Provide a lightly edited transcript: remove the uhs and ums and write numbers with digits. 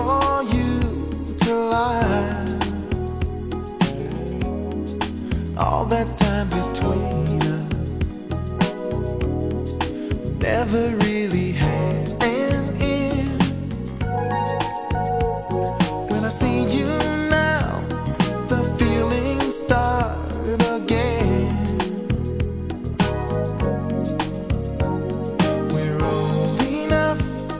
for you to lie. All that time between us never